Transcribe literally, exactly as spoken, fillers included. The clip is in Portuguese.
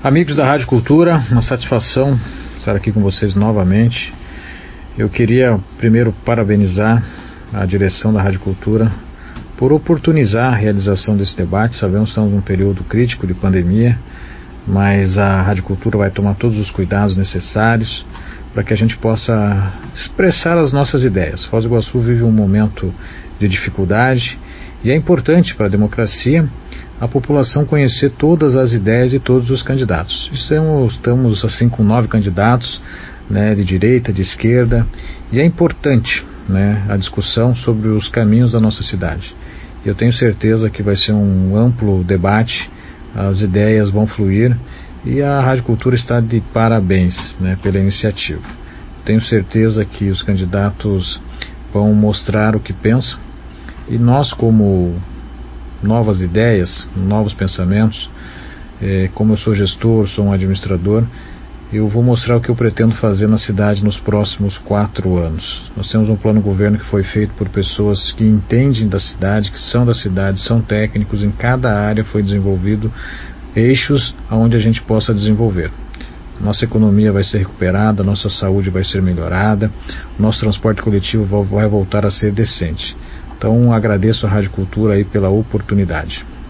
Amigos da Rádio Cultura, uma satisfação estar aqui com vocês novamente. Eu queria primeiro parabenizar a direção da Rádio Cultura por oportunizar a realização desse debate. Sabemos que estamos num período crítico de pandemia, mas a Rádio Cultura vai tomar todos os cuidados necessários para que a gente possa expressar as nossas ideias. Foz do Iguaçu vive um momento de dificuldade e é importante para a democracia a população conhecer todas as ideias de todos os candidatos. Estamos, estamos assim com nove candidatos, né, de direita, de esquerda, e é importante, né, a discussão sobre os caminhos da nossa cidade. Eu tenho certeza que vai ser um amplo debate, as ideias vão fluir e a Rádio Cultura está de parabéns, né, pela iniciativa. Tenho certeza que os candidatos vão mostrar o que pensam e nós, como novas ideias, novos pensamentos, eh, como eu sou gestor, sou um administrador, eu vou mostrar o que eu pretendo fazer na cidade nos próximos quatro anos. Nós temos um plano de governo que foi feito por pessoas que entendem da cidade, que são da cidade, são técnicos, em cada área foi desenvolvido eixos onde a gente possa desenvolver. Nossa economia vai ser recuperada, nossa saúde vai ser melhorada, nosso transporte coletivo vai voltar a ser decente. Então agradeço a Rádio Cultura aí pela oportunidade.